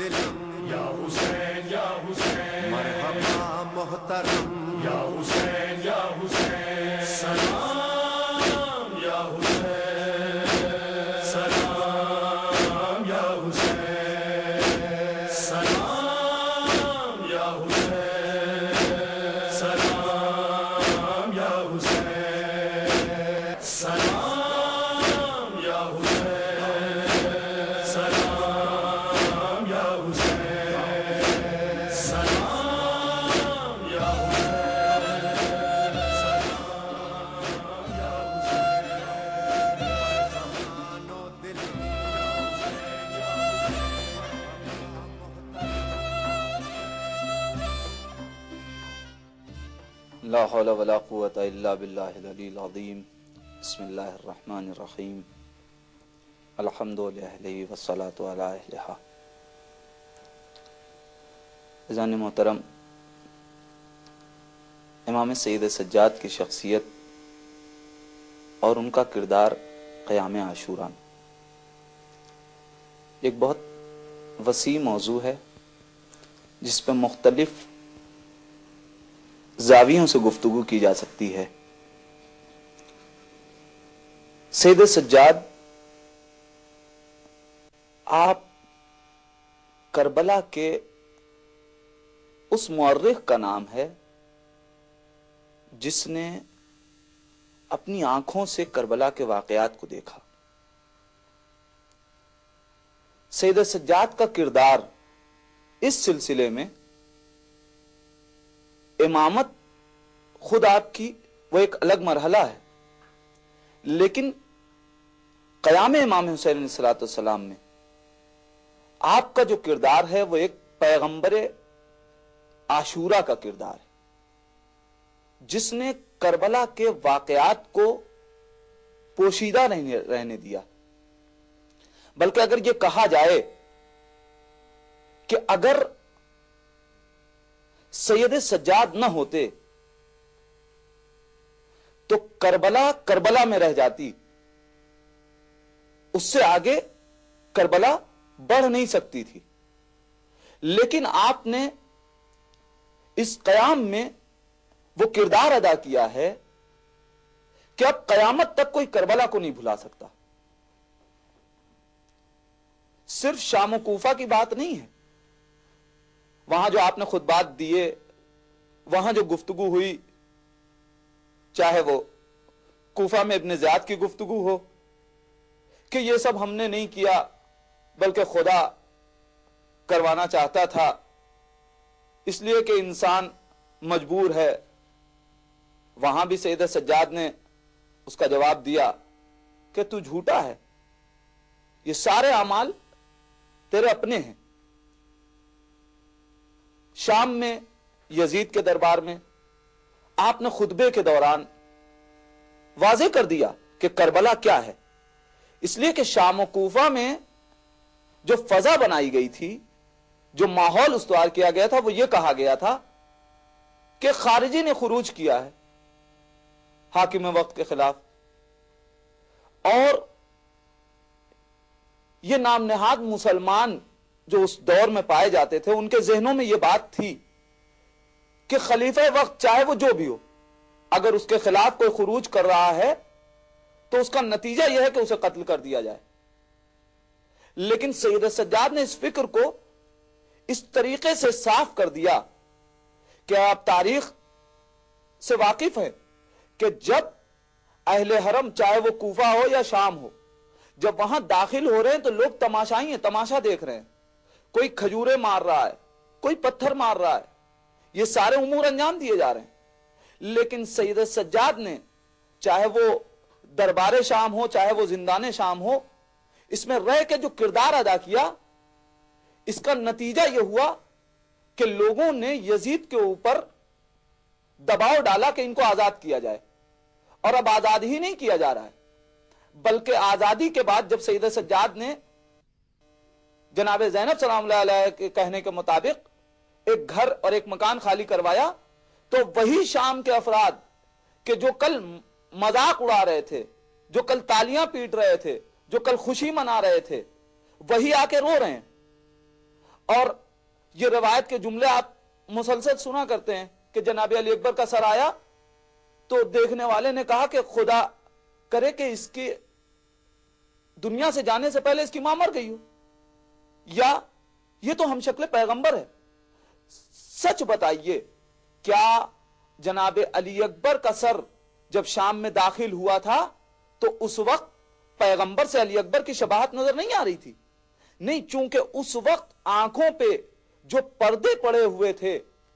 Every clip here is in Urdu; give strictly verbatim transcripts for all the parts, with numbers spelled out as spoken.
دلم یا حسین یا حسین مرحبا محترم یا حسین یا حسین سلام یا حسین سلام یا حسین سلام یا حسین سلام یا حسین سلام یا حسین سلام یا حسین سلام یا لا حول ولا قوة الا باللہ العلی العظیم بسم اللہ الرحمن الرحیم الحمد للہ والصلاة علی اہلہا۔ عزیزان محترم، امام سید سجاد کی شخصیت اور ان کا کردار قیام عاشوراء ایک بہت وسیع موضوع ہے جس پہ مختلف زاویوں سے گفتگو کی جا سکتی ہے۔ سید سجاد آپ کربلا کے اس مورخ کا نام ہے جس نے اپنی آنکھوں سے کربلا کے واقعات کو دیکھا۔ سید سجاد کا کردار اس سلسلے میں امامت خود آپ کی وہ ایک الگ مرحلہ ہے، لیکن قیام امام حسین علیہ الصلوۃ والسلام میں آپ کا جو کردار ہے وہ ایک پیغمبر عاشوراء کا کردار ہے جس نے کربلا کے واقعات کو پوشیدہ نہیں رہنے دیا، بلکہ اگر یہ کہا جائے کہ اگر سید سجاد نہ ہوتے تو کربلا کربلا میں رہ جاتی، اس سے آگے کربلا بڑھ نہیں سکتی تھی۔ لیکن آپ نے اس قیام میں وہ کردار ادا کیا ہے کہ اب قیامت تک کوئی کربلا کو نہیں بھلا سکتا۔ صرف شام و کوفہ کی بات نہیں ہے، وہاں جو آپ نے خطبات دیے، وہاں جو گفتگو ہوئی، چاہے وہ کوفہ میں ابن زیاد کی گفتگو ہو کہ یہ سب ہم نے نہیں کیا بلکہ خدا کروانا چاہتا تھا، اس لیے کہ انسان مجبور ہے، وہاں بھی سید سجاد نے اس کا جواب دیا کہ تو جھوٹا ہے، یہ سارے اعمال تیرے اپنے ہیں۔ شام میں یزید کے دربار میں آپ نے خطبے کے دوران واضح کر دیا کہ کربلا کیا ہے، اس لیے کہ شام و کوفہ میں جو فضا بنائی گئی تھی، جو ماحول استوار کیا گیا تھا، وہ یہ کہا گیا تھا کہ خارجی نے خروج کیا ہے حاکم وقت کے خلاف، اور یہ نام نہاد مسلمان جو اس دور میں پائے جاتے تھے ان کے ذہنوں میں یہ بات تھی کہ خلیفہ وقت چاہے وہ جو بھی ہو، اگر اس کے خلاف کوئی خروج کر رہا ہے تو اس کا نتیجہ یہ ہے کہ اسے قتل کر دیا جائے۔ لیکن سید سجاد نے اس فکر کو اس طریقے سے صاف کر دیا کہ آپ تاریخ سے واقف ہیں کہ جب اہل حرم چاہے وہ کوفہ ہو یا شام ہو، جب وہاں داخل ہو رہے ہیں تو لوگ تماشائی ہیں، تماشا دیکھ رہے ہیں، کوئی کھجورے مار رہا ہے، کوئی پتھر مار رہا ہے، یہ سارے امور انجام دیے جا رہے ہیں۔ لیکن سید سجاد نے چاہے وہ دربار شام ہو چاہے وہ زندان شام ہو، اس میں رہ کے جو کردار ادا کیا، اس کا نتیجہ یہ ہوا کہ لوگوں نے یزید کے اوپر دباؤ ڈالا کہ ان کو آزاد کیا جائے، اور اب آزاد ہی نہیں کیا جا رہا ہے بلکہ آزادی کے بعد جب سید سجاد نے جناب زینب سلام اللہ علیہ کے کہنے کے مطابق ایک گھر اور ایک مکان خالی کروایا، تو وہی شام کے افراد کہ جو کل مذاق اڑا رہے تھے، جو کل تالیاں پیٹ رہے تھے، جو کل خوشی منا رہے تھے، وہی آ کے رو رہے ہیں، اور یہ روایت کے جملے آپ مسلسل سنا کرتے ہیں کہ جناب علی اکبر کا سر آیا تو دیکھنے والے نے کہا کہ خدا کرے کہ اس کی دنیا سے جانے سے پہلے اس کی ماں مر گئی ہو، یا یہ تو ہم شکل پیغمبر ہے۔ سچ بتائیے، کیا جناب علی اکبر کا سر جب شام میں داخل ہوا تھا تو اس وقت پیغمبر سے علی اکبر کی شباہت نظر نہیں آ رہی تھی؟ نہیں، چونکہ اس وقت آنکھوں پہ جو پردے پڑے ہوئے تھے،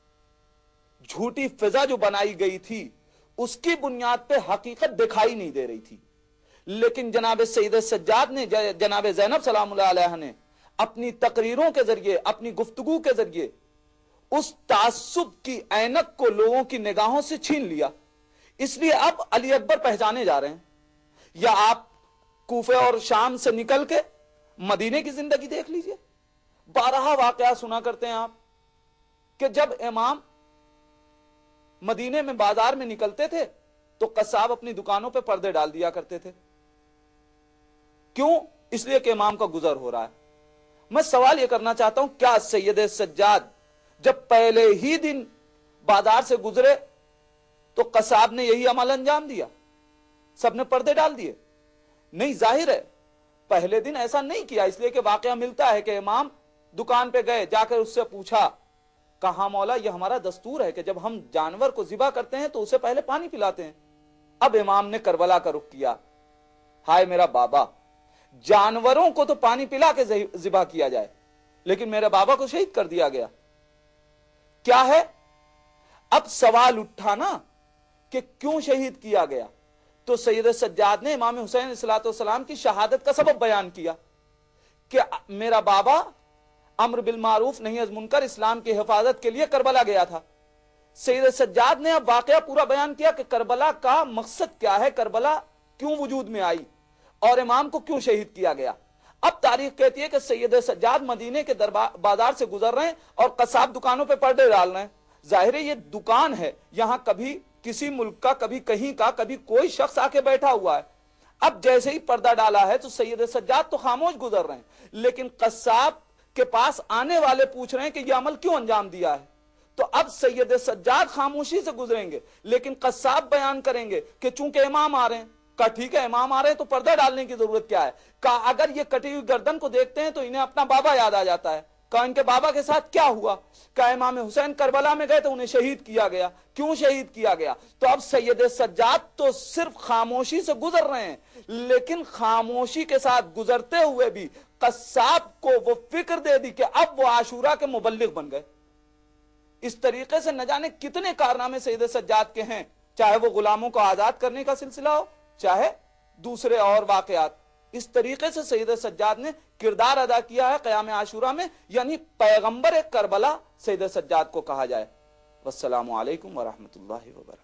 جھوٹی فضا جو بنائی گئی تھی، اس کی بنیاد پہ حقیقت دکھائی نہیں دے رہی تھی۔ لیکن جناب سید سجاد نے، جناب زینب سلام اللہ علیہ نے اپنی تقریروں کے ذریعے، اپنی گفتگو کے ذریعے اس تعصب کی عینک کو لوگوں کی نگاہوں سے چھین لیا۔ اس لیے اب علی اکبر پہچانے جا رہے ہیں۔ یا آپ کوفے اور شام سے نکل کے مدینے کی زندگی دیکھ لیجئے، بارہا واقعہ سنا کرتے ہیں آپ کہ جب امام مدینے میں بازار میں نکلتے تھے تو قصاب اپنی دکانوں پہ پردے ڈال دیا کرتے تھے۔ کیوں؟ اس لیے کہ امام کا گزر ہو رہا ہے۔ میں سوال یہ کرنا چاہتا ہوں، کیا سید سجاد جب پہلے ہی دن بازار سے گزرے تو قصاب نے یہی عمل انجام دیا، سب نے پردے ڈال دیے؟ نہیں، ظاہر ہے پہلے دن ایسا نہیں کیا، اس لیے کہ واقعہ ملتا ہے کہ امام دکان پہ گئے، جا کر اس سے پوچھا، کہا مولا یہ ہمارا دستور ہے کہ جب ہم جانور کو ذبح کرتے ہیں تو اسے پہلے پانی پلاتے ہیں۔ اب امام نے کربلا کا رخ کیا، ہائے میرا بابا، جانوروں کو تو پانی پلا کے ذبح کیا جائے لیکن میرے بابا کو شہید کر دیا گیا، کیا ہے؟ اب سوال اٹھا نا کہ کیوں شہید کیا گیا؟ تو سید سجاد نے امام حسین علیہ الصلوۃ والسلام کی شہادت کا سبب بیان کیا کہ میرا بابا امر بالمعروف نہی از منکر اسلام کی حفاظت کے لیے کربلا گیا تھا۔ سید سجاد نے اب واقعہ پورا بیان کیا کہ کربلا کا مقصد کیا ہے، کربلا کیوں وجود میں آئی اور امام کو کیوں شہید کیا گیا۔ اب تاریخ کہتی ہے کہ سید سجاد مدینے کے بازار سے گزر رہے ہیں اور قصاب دکانوں پہ پردے ڈال رہے ہیں۔ ظاہر ہے یہ دکان ہے، یہاں کبھی کسی ملک کا، کبھی کہیں کا، کبھی کوئی شخص آ کے بیٹھا ہوا ہے۔ اب جیسے ہی پردہ ڈالا ہے تو سید سجاد تو خاموش گزر رہے ہیں، لیکن قصاب کے پاس آنے والے پوچھ رہے ہیں کہ یہ عمل کیوں انجام دیا ہے۔ تو اب سید سجاد خاموشی سے گزریں گے لیکن قصاب بیان کریں گے کہ چونکہ امام آ رہے ہیں۔ کہا ٹھیک ہے، امام آ رہے ہیں تو پردہ ڈالنے کی ضرورت کیا ہے؟ کہا اگر یہ کٹی ہوئی گردن کو دیکھتے ہیں تو انہیں اپنا بابا یاد آ جاتا ہے۔ کہا ان کے بابا کے ساتھ کیا ہوا؟ کہا امام حسین کربلا میں گئے تو انہیں شہید کیا گیا۔ کیوں شہید کیا گیا؟ تو اب سید سجاد تو صرف خاموشی سے گزر رہے ہیں لیکن خاموشی کے ساتھ گزرتے ہوئے بھی قصاب کو وہ فکر دے دی کہ اب وہ عاشورہ کے مبلغ بن گئے۔ اس طریقے سے نہ جانے کتنے کارنامے سید سجاد کے ہیں، چاہے وہ غلاموں کو آزاد کرنے کا سلسلہ ہو، چاہے دوسرے اور واقعات۔ اس طریقے سے سید سجاد نے کردار ادا کیا ہے قیام عاشورہ میں، یعنی پیغمبر کربلا سید سجاد کو کہا جائے۔ والسلام علیکم ورحمۃ اللہ وبرکاتہ۔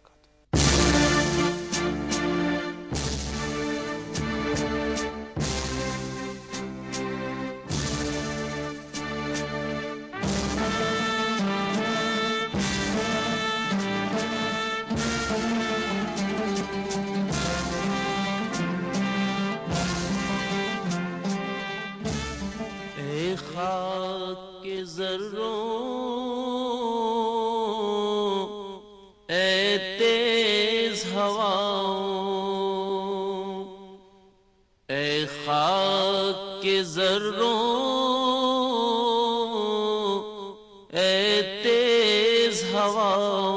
خاک کے ذروں اے تیز ہواؤں، اے خاک کے ذروں اے تیز ہواؤں،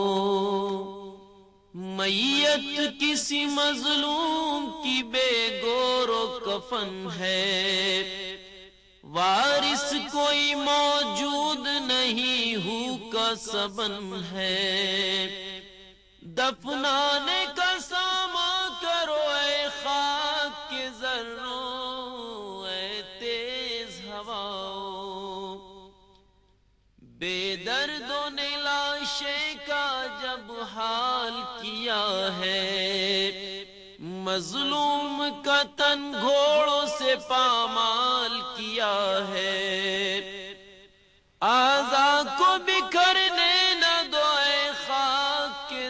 میت کسی مظلوم کی بے گور و کفن ہے، وارث کوئی موجود نہیں، ہو کا سبن ہے، دفنانے کا سامان کرو اے خاک کے ذروں اے تیز ہواؤں، بے دردوں نے لاشیں کا جب حال کیا ہے، مظلوم کا تن گھوڑوں سے پامال کیا ہے، اعضاء کو بکھرنے نہ دو اے خاک کے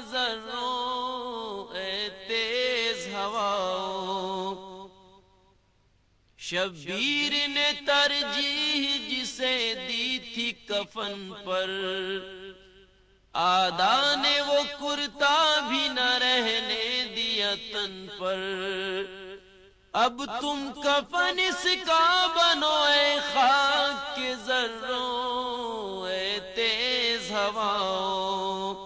ذروں اے تیز ہواؤں، شبیر نے ترجیح جسے دی تھی کفن پر، آدھا نے وہ کرتا بھی نہ رہنے دیا تن پر۔ اب تم کفن اس کا بنو اے خاک کے ذروں، اے تیز ہواؤں،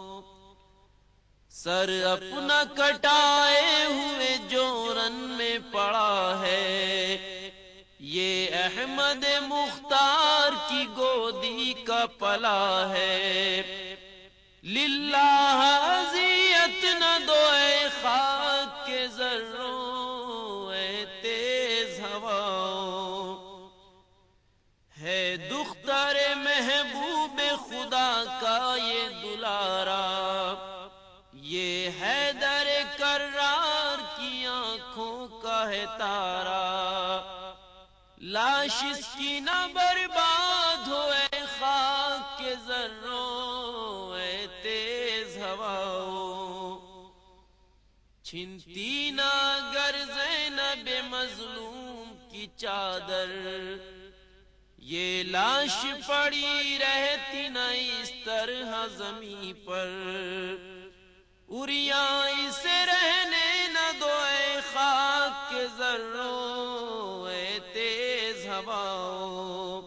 سر اپنا کٹائے ہوئے جو رن میں پڑا ہے، یہ احمد مختار کی گودی کا پلا ہے۔ للہ اذیت نہ دو اے خاک کے ذروں، اے تیز ہواؤں، ہے دختر محبوب خدا کا یہ دلارا، یہ حیدر کرار کی آنکھوں کا ہے تارا۔ لاش اس کی نہ برباد ہو اے خاک کے ذروں، اے تیز ہواؤں، چھنتی نہ گر زینب مظلوم کی چادر، یہ لاش پڑی رہتی نہ اس طرح زمین پر۔ اوریا اسے رہنے نہ دو اے خاک کے ذروں، اے تیز ہواؤں،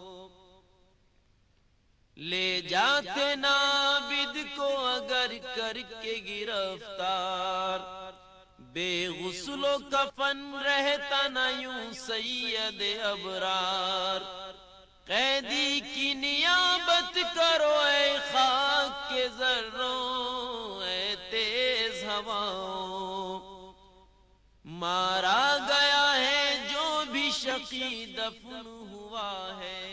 لے جاتے نابد کو اگر کر کے گرفتار، بے غسل و کفن رہتا نہ یوں سید ابرار۔ قیدی کی نیابت کرو اے خاک کے ذروں، اے تیز ہواؤں، مارا گیا ہے جو بھی شقی دفن ہوا ہے۔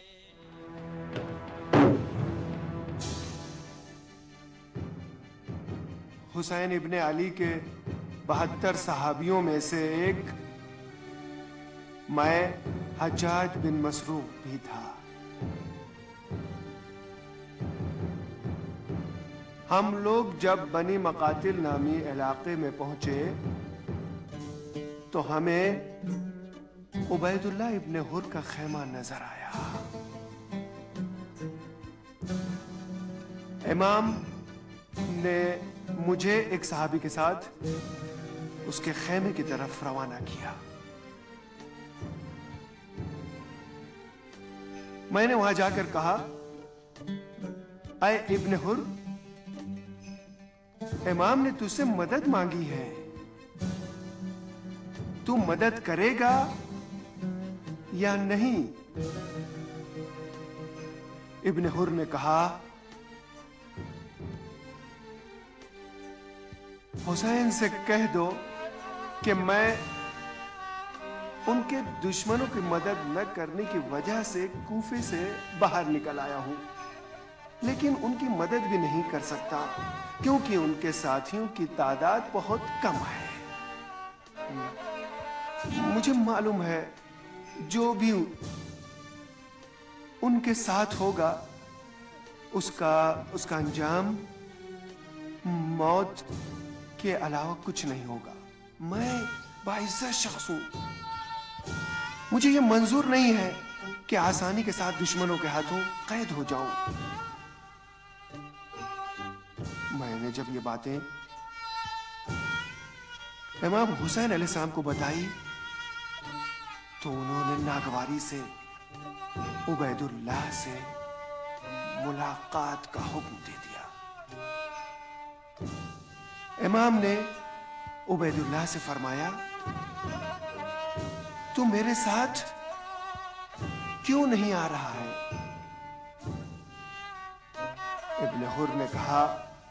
حسین ابن علی کے بہتر صحابیوں میں سے ایک میں حجاج بن مسروق بھی تھا۔ ہم لوگ جب بنی مقاتل نامی علاقے میں پہنچے تو ہمیں عبید اللہ ابن حر کا خیمہ نظر آیا۔ امام نے مجھے ایک صحابی کے ساتھ اس کے خیمے کی طرف روانہ کیا۔ میں نے وہاں جا کر کہا، اے ابن حر، امام نے تجھ سے مدد مانگی ہے، تو مدد کرے گا یا نہیں؟ ابن حر نے کہا، حسین سے کہہ دو کہ میں ان کے دشمنوں کی مدد نہ کرنے کی وجہ سے کوفے سے باہر نکل آیا ہوں، لیکن ان کی مدد بھی نہیں کر سکتا کیونکہ ان کے ساتھیوں کی تعداد بہت کم ہے۔ مجھے معلوم ہے جو بھی ان کے ساتھ ہوگا اس کا اس کا انجام موت کے علاوہ کچھ نہیں ہوگا۔ میں باعزت شخص ہوں، مجھے یہ منظور نہیں ہے کہ آسانی کے ساتھ دشمنوں کے ہاتھوں قید ہو جاؤں۔ میں نے جب یہ باتیں امام حسین علیہ السلام کو بتائی تو انہوں نے ناگواری سے عبید اللہ سے ملاقات کا حکم دے دیا۔ امام نے عبید اللہ سے فرمایا، تو میرے ساتھ کیوں نہیں آ رہا ہے؟ ابن حر نے کہا،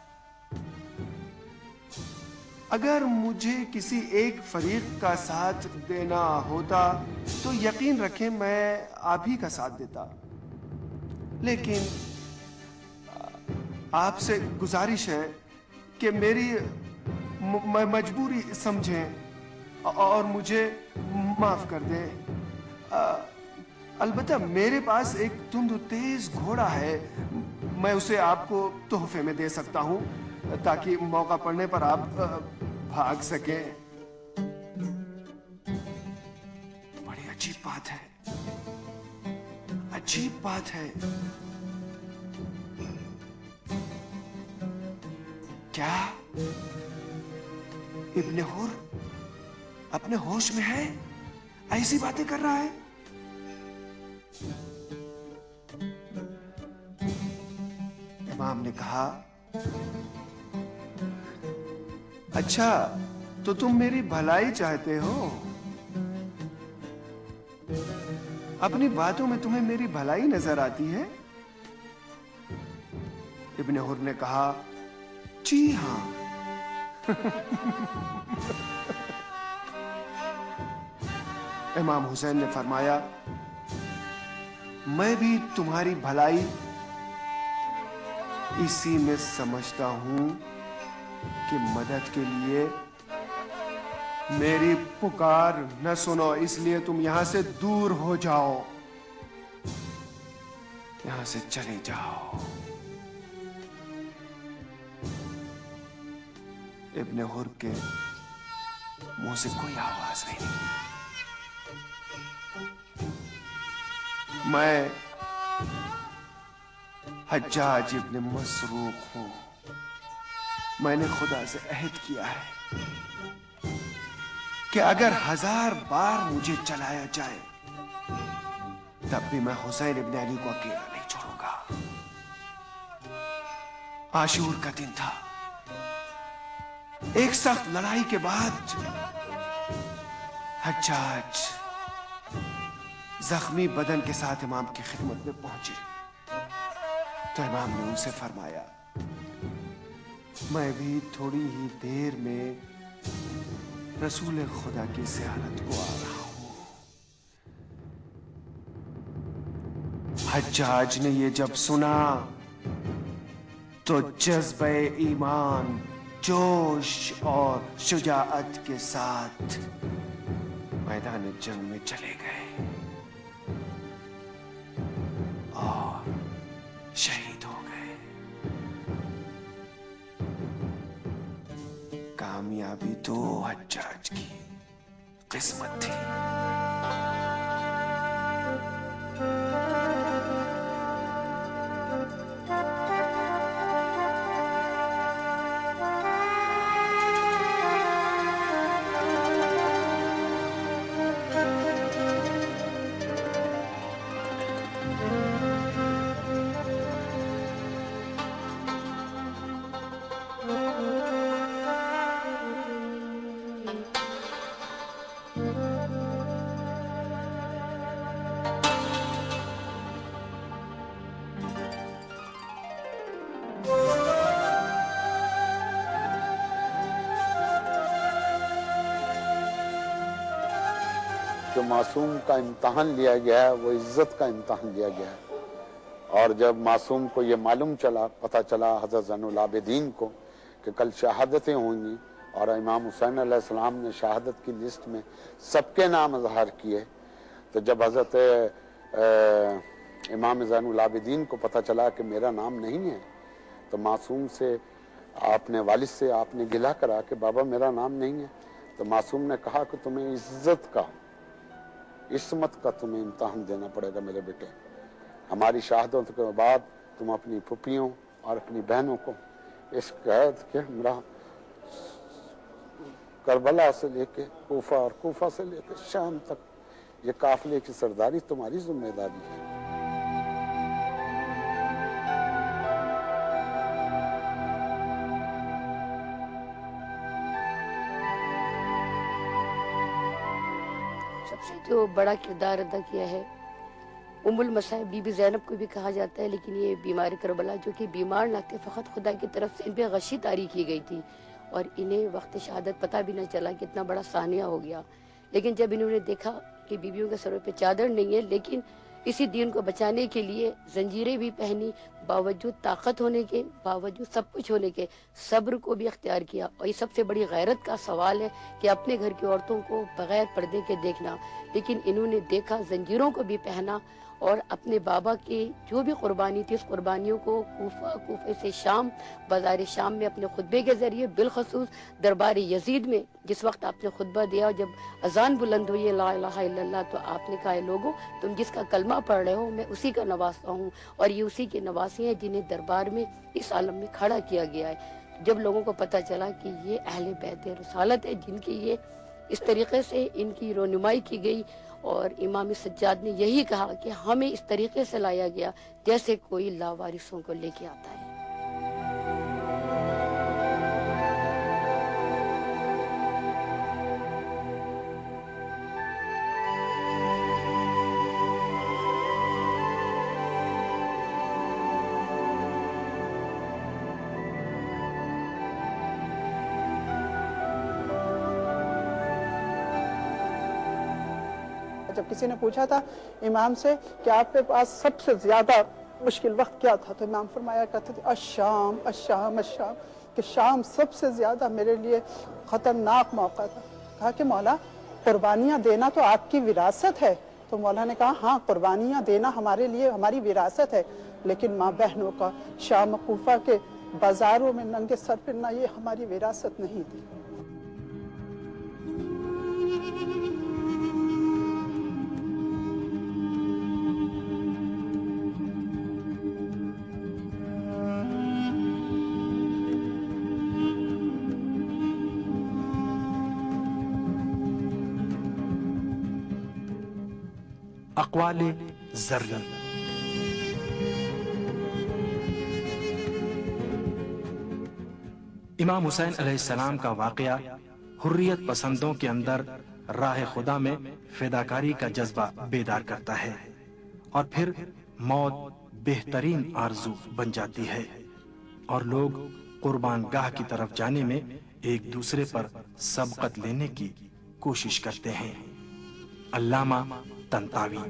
اگر مجھے کسی ایک فریق کا ساتھ دینا ہوتا تو یقین رکھیں میں آپ ہی کا ساتھ دیتا، لیکن آپ سے گزارش ہے کہ میری مجبوری سمجھیں اور مجھے معاف کر دیں۔ البتہ میرے پاس ایک تند و تیز گھوڑا ہے، میں اسے آپ کو تحفے میں دے سکتا ہوں تاکہ موقع پڑنے پر آپ بھاگ سکیں۔ بڑی عجیب عجیب بات ہے، عجیب بات ہے. کیا ابن حر اپنے ہوش میں ہے؟ ایسی باتیں کر رہا ہے؟ امام نے کہا اچھا تو تم میری بھلائی چاہتے ہو، اپنی باتوں میں تمہیں میری بھلائی نظر آتی ہے؟ ابن حر نے کہا جی ہاں. امام حسین نے فرمایا میں بھی تمہاری بھلائی اسی میں سمجھتا ہوں کہ مدد کے لیے میری پکار نہ سنو، اس لیے تم یہاں سے دور ہو جاؤ، یہاں سے چلے جاؤ. ابن حر کے منہ سے کوئی آواز نہیں. میں حجاج ابن مسروق ہوں، میں نے خدا سے عہد کیا ہے کہ اگر ہزار بار مجھے چلایا جائے تب بھی میں حسین ابن علی کو اکیلا نہیں چھوڑوں گا. عاشور کا دن تھا. ایک سخت لڑائی کے بعد حجاج زخمی بدن کے ساتھ امام کی خدمت میں پہنچے تو امام نے ان سے فرمایا میں بھی تھوڑی ہی دیر میں رسول خدا کی زیارت کو آ رہا ہوں. حجاج نے یہ جب سنا تو جذبہ ایمان، جوش اور شجاعت کے ساتھ میدان جنگ میں چلے گئے اور شہید ہو گئے. کامیابی تو حجاج کی قسمت تھی. جو معصوم کا امتحان لیا گیا ہے وہ عزت کا امتحان لیا گیا ہے. اور جب معصوم کو یہ معلوم چلا، پتہ چلا حضرت زین العابدین کو کہ کل شہادتیں ہوں گی، اور امام حسین علیہ السلام نے شہادت کی لسٹ میں سب کے نام اظہار کیے، تو جب حضرت امام زین العابدین کو پتہ چلا کہ میرا نام نہیں ہے تو معصوم سے اپنے والد سے آپ نے گلہ کرا کہ بابا میرا نام نہیں ہے. تو معصوم نے کہا کہ تمہیں عزت کا، عصمت کا تمہیں امتحان دینا پڑے گا میرے بیٹے. ہماری شہادت کے بعد تم اپنی پھپھیوں اور اپنی بہنوں کو اس قید کے ہمراہ کربلا سے لے کے کوفہ اور کوفہ سے لے کے شام تک یہ قافلے کی سرداری تمہاری ذمہ داری ہے. سب سے جو بڑا کردار ادا کیا ہے ام المصائب بی بی زینب کو بھی کہا جاتا ہے، لیکن یہ بیمار کربلا جو کہ بیمار نہ تھے، فقط خدا کی طرف سے ان پہ غشی طاری کی گئی تھی اور انہیں وقت شہادت پتہ بھی نہ چلا کہ اتنا بڑا سانیہ ہو گیا. لیکن جب انہوں نے دیکھا کہ بیویوں کے سروں پہ چادر نہیں ہے، لیکن اسی دین کو بچانے کے لیے زنجیریں بھی پہنی، باوجود طاقت ہونے کے، باوجود سب کچھ ہونے کے صبر کو بھی اختیار کیا. اور یہ سب سے بڑی غیرت کا سوال ہے کہ اپنے گھر کی عورتوں کو بغیر پردے کے دیکھنا، لیکن انہوں نے دیکھا، زنجیروں کو بھی پہنا और अपने बाबा के जो भी कुर्बानी थी उस कुर्बानियों को कूफा, कूफे से शाम, बाजार शाम में अपने खुतबे के ज़रिए, बिलखसूस दरबार यजीद में जिस वक्त आपने खुतबा दिया, जब अजान बुलंद हुई ला इलाहा इल्लल्लाह, तो आपने कहा लोगों तुम जिसका कलमा पढ़ रहे हो मैं उसी का नवासा हूँ और ये उसी के नवासी हैं जिन्हें दरबार में इस आलम में खड़ा किया गया है। जब लोगों को पता चला कि ये अहले बैत रसालत है जिनकी ये इस तरीके से इनकी रोनुमाई की गई, और इमाम सज्जाद ने यही कहा कि हमें इस तरीके से लाया गया जैसे कोई लावारिसों को लेके आता है। जब किसी ने पूछा था इमाम से कि आपके पास सबसे ज्यादा मुश्किल वक्त क्या था, तो इमाम फरमाया करते थे अशाम अशाम अशाम, कि शाम सबसे ज्यादा मेरे लिए खतरनाक मौका था। कहा कि मौला कुर्बानियां देना तो आपकी विरासत है। तो मौला ने कहा हाँ, कुर्बानियां देना हमारे लिए हमारी विरासत है, लेकिन माँ बहनों का शाम कूफा के बाजारों में नंगे सर फिरना ये हमारी विरासत नहीं थी। अक़वाले ज़र्री। इमाम हुसैन अलैहिस्सलाम का वाक़या हुर्रियत पसंदों के अंदर राह खुदा में फिदाकारी का जज्बा बेदार करता है और फिर मौत बेहतरीन आरज़ू बन जाती है और लोग कुर्बान गाह की तरफ जाने में एक दूसरे पर सबकत लेने की कोशिश करते हैं। अल्लामा तंतावी।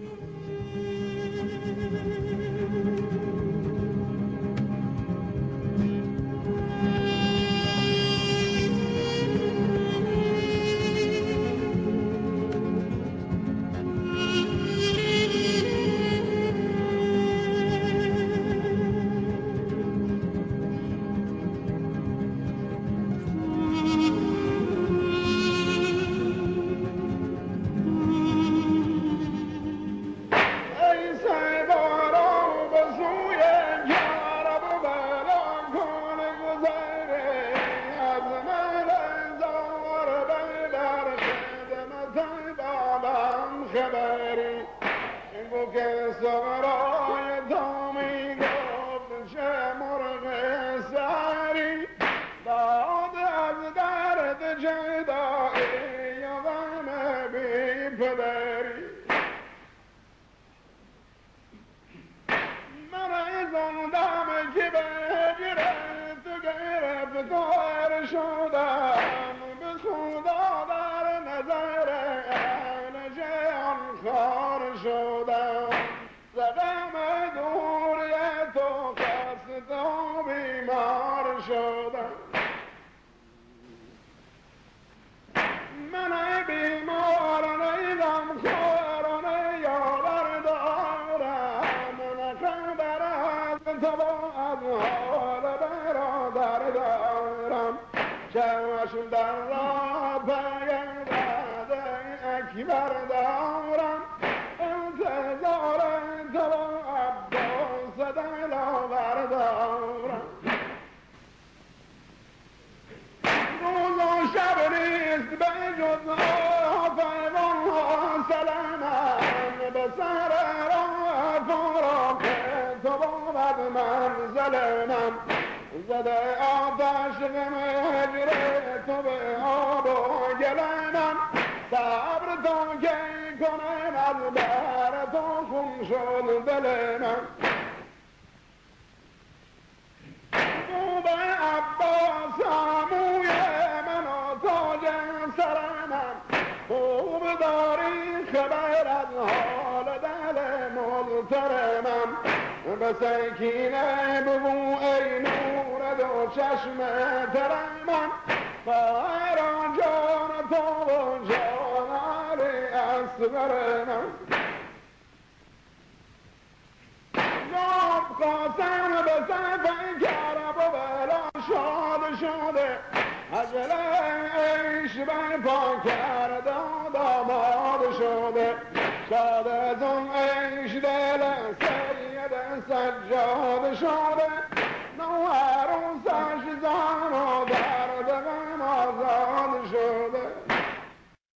قاسم به سر پیکر و بلا شاد شده عجل عیش بر پا کرده داماد شده شاد از اون عیش دل سید سجاد شده